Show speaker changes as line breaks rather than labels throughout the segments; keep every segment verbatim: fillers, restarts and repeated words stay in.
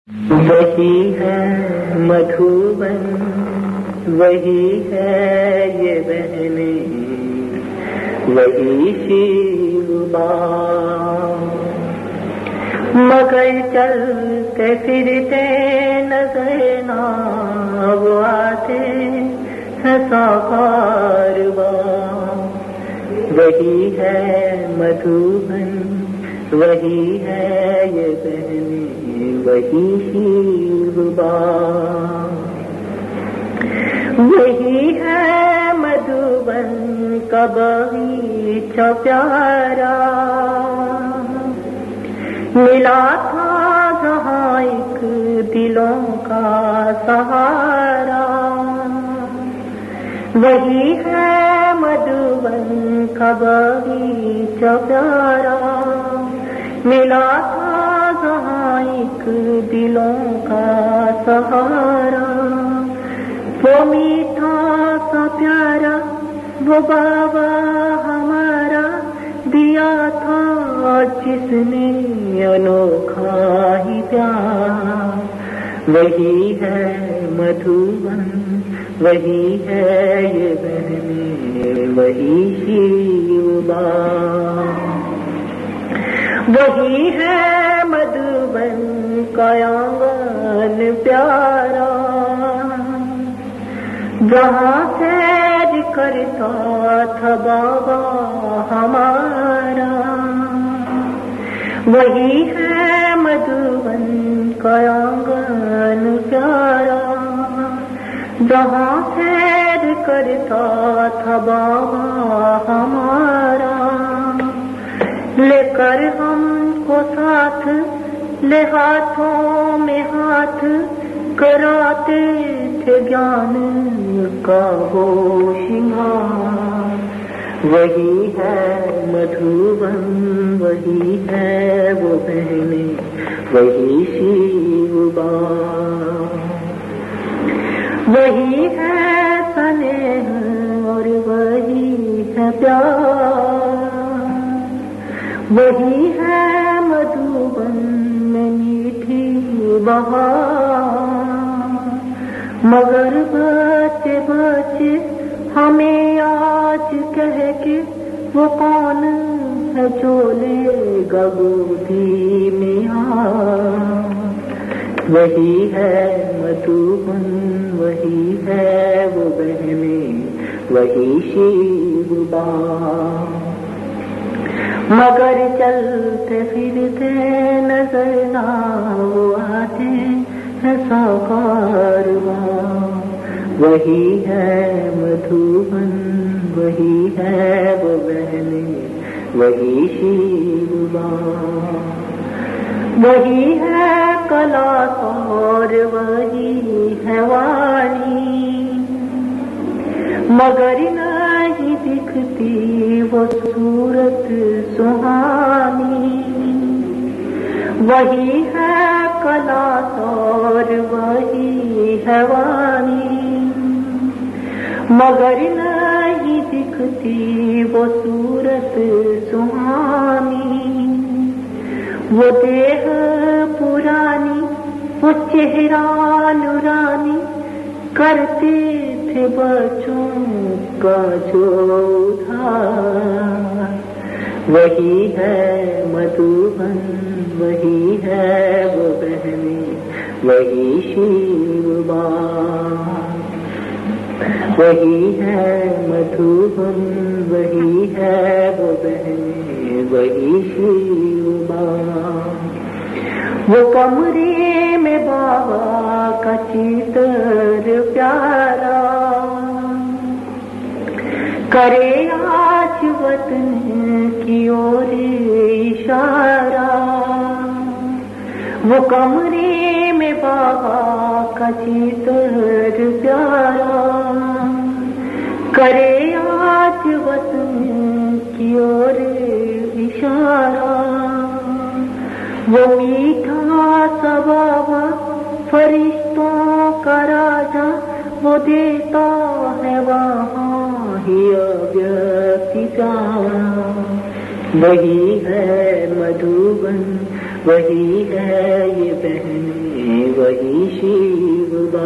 वही है मधुबन, वही है ये बहने, वही शिवबा। मगर चलते फिरते नजर ना वो आते हैं साकारवा। वही है मधुबन, वही है ये बहने, वही शिवबा। वही है मधुबन का बगीचा प्यारा, मिला था जहाँ एक दिलों का सहारा। वही है मधुबन का बगीचा प्यारा, मिला था जहाँ एक दिलों का सहारा। वो मीठा सा प्यारा वो बाबा हमारा दिया था, जिसने अनोखा ही प्यार। वही है मधुबन, वही है ये बहने, वही शिवबा। वही है मधुबन का आंगन प्यारा, जहाँ सैर करता था बाबा हमारा। वही है मधुबन का आंगन प्यारा, जहाँ सैर करता था बाबा हमारा। लेकर हमको साथ ले हाथों में हाथ, कराते थे ज्ञान का वो श्रृंगार। वही है मधुबन, वही है वो बहने, वही शिवबा। वही है स्नेह और वही है प्यार। वही है मधुबन में मीठी बहार। मगर बच्चे बच्चे हमें आज कह के वो कौन है जो लेगा गोदी में हाथ। वही है मधुबन, वही है वो बहने, वही शिवबा। मगर चलते फिरते नजर ना वो आते हैं साकारवा। वही है मधुबन, वही है वो बहने, वही शिवबा। वही है कला और वही है वाणी, मगर नहीं दिखती वो सूरत सुहानी। वही है कला और वही है वाणी, मगर नहीं दिखती वो सूरत सुहानी। वो देह पुरानी, वो चेहरा नूरानी, करते थे बच्चों का जो उद्धार। वही है मधुबन, वही है वो बहने, वही शिवबा। वही है मधुबन, वही है वो बहने, वही शिवबा। वो कमरे में बाबा का चित्र प्यारा, करे आज वतन की ओर इशारा। वो कमरे में बाबा का चित्र प्यारा, करे आज वतन की ओर इशारा। वो मीठा सा बाबा फरिश्तों का राजा, वो देता है वहाँ ही अव्यक्ति प्यार। वही है मधुबन, वही है ये बहने, वही शिवबा।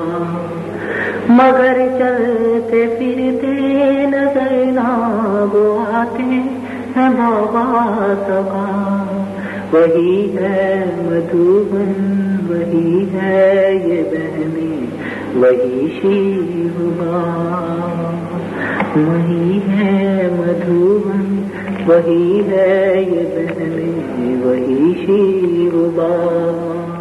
मगर चलते फिरते नजर ना वो आते हैं बाबा सबा। वही है मधुबन, वही है ये बहने, वही शिवबा। वही है मधुबन, वही है ये बहने, वही शिवबा।